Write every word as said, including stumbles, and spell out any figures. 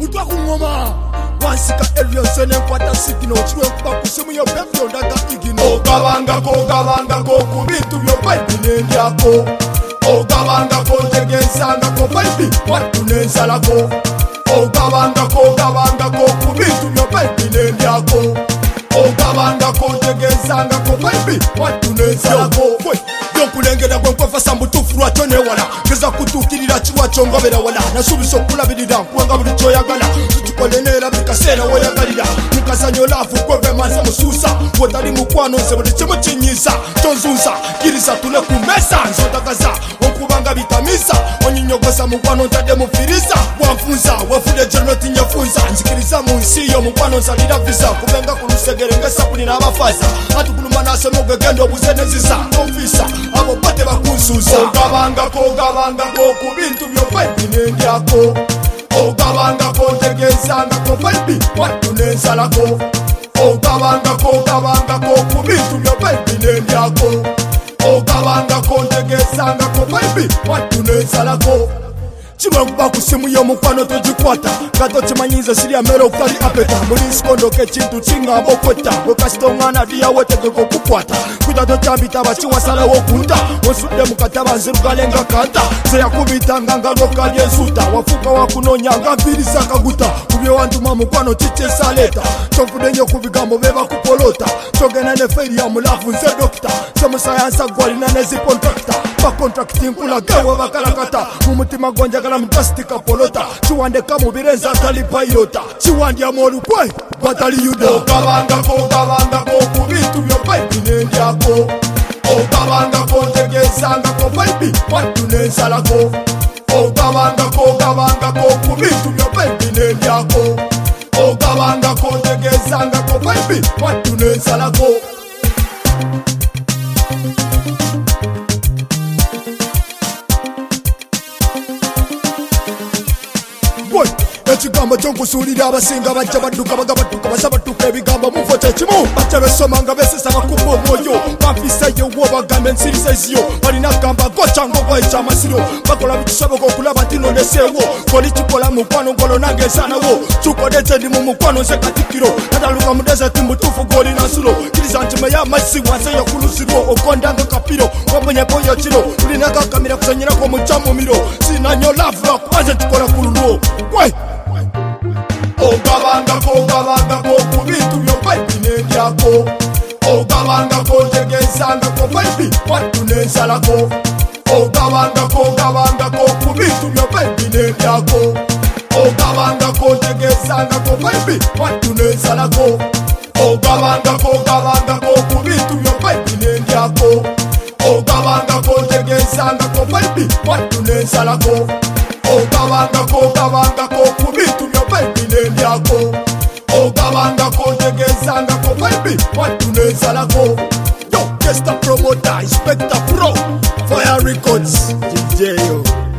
omutwa ku ngoma wansika ebyonse nenkwata sigino kirwe nkuba ku simu yo pepyo ndaga igino ogabangako ogabangako ku bintu byo bayibi n'endyako ogabangako ntegensangako bayibi wattu n'ensalako ogabangako ogabangako ku bintu byo bayibi n'endyako ogabangako ntegensangako bayibi wattu n'ensalako yonkulengera gwenkwefasa mutuufu lwakyo newala geza kutuukirira kiwakyo ngobera wala nasuubisa okulabirira nkuwenga buli kyoyagala tukikole neera buli kaseera weyagalira mukazanyo laafu gweve manze musuusa wotali mukwano nze buli kimu kinyiisa tonzuusa kiriza tule ku mesa nzotagaza okubanga bitamisa onyinyogoza mukwano ntadde mufiriza bwanfunza wefude gyenotinyefunza nzikiriza mu nsi yo mukwano nsalira visa kubenga ku lusegere ngesapuni n'abafaza atukuluma nasema ogegenda obuze nezisa nonfisa abo bate bakunsuusa ogabangako ogabangako ku bintu byo bayibi n'endyako ogabangako ntegensangako bayibi wattu n'ensalako ogabangako ogabangako ku bintu byo bayibi n'endyako ogabangako ntegensangako bayibi wattu n'ensalako kimwe kuba ku simu y'omukwano togikwata gato kimanyize sirya mmere okutali apeta muli nsikondoka ekintu kingamba okwetta wekasita omwana diyawo tegeka okukwata kwita tokyambita bakiwasalawo okunta onsudde mu kataba nzirugale nga kanta zeyakubitanga nga lokalya ensuuta wafuuka wakunoonya nga nviiriza kaguta kubyewantuma mukwano kikyesaleeta tonfudde nnyo ku bigambo be bakupolota togenda ne feeri ya mulaafu nze dokita semusayansa gwalina ne zikontakita bakontrakiti nkulagewe bakalakata mu mutima gonjagala mutastika polota kiwandeka mu birenza atali pairota kiwandyamu olukwe batali yuda ogabangako ogabangako ku bintu byo bayibi n'endyako ogabangako ntegensangako bayibi wattu n'ensalako ogabangako ogabangako ku bintu byo bayibi n'endyako ogabangako ntegensangako bayibi wattu n'ensalako ekigambo kyonkusuulira abasinga bajja badduka baga badduka basa badduka ebigambo mufo kyekimu bajja besoma nga besesa bakubba omwoyo bampisayo wo bagambe ensiriseziyo balina gamba gocango bwekyamasiro bakola bikisoboka okulaba nti noneseewo koli kikola mukwano ngolo nange ensanawo kyukodeze ndi mu mukwano nze katikiro nadaluka mu deseti mutuufu gwolina nsulo kiriza nti meya amazzi wansi eyo ku luzirwo okondanga kapiro wamenyeko yo kiro tulina kakamira kusanyirako mukyamumiro sinanyo laavu lwakubanze nkikola ku lulwo we ogabangako ogabangako ku bintu byo bayibi n'endyako ogabangako ntegensangako bayibi wattu n'ensalako ogabangako ogabangako ku bintu byo bayibi n'endyako ogabangako ntegensangako bayibi wattu n'ensalako ogabangako ogabangako ku bintu byo bayibi n'endyako ogabangako ntegensangako bayibi wattu n'ensalako ogabangako ogabangako ku bintu byo bayibi n'endyako ogabangako ntegensangako bayibi wattu n'ensalako yo gesta promota inspector pro fire records D J yo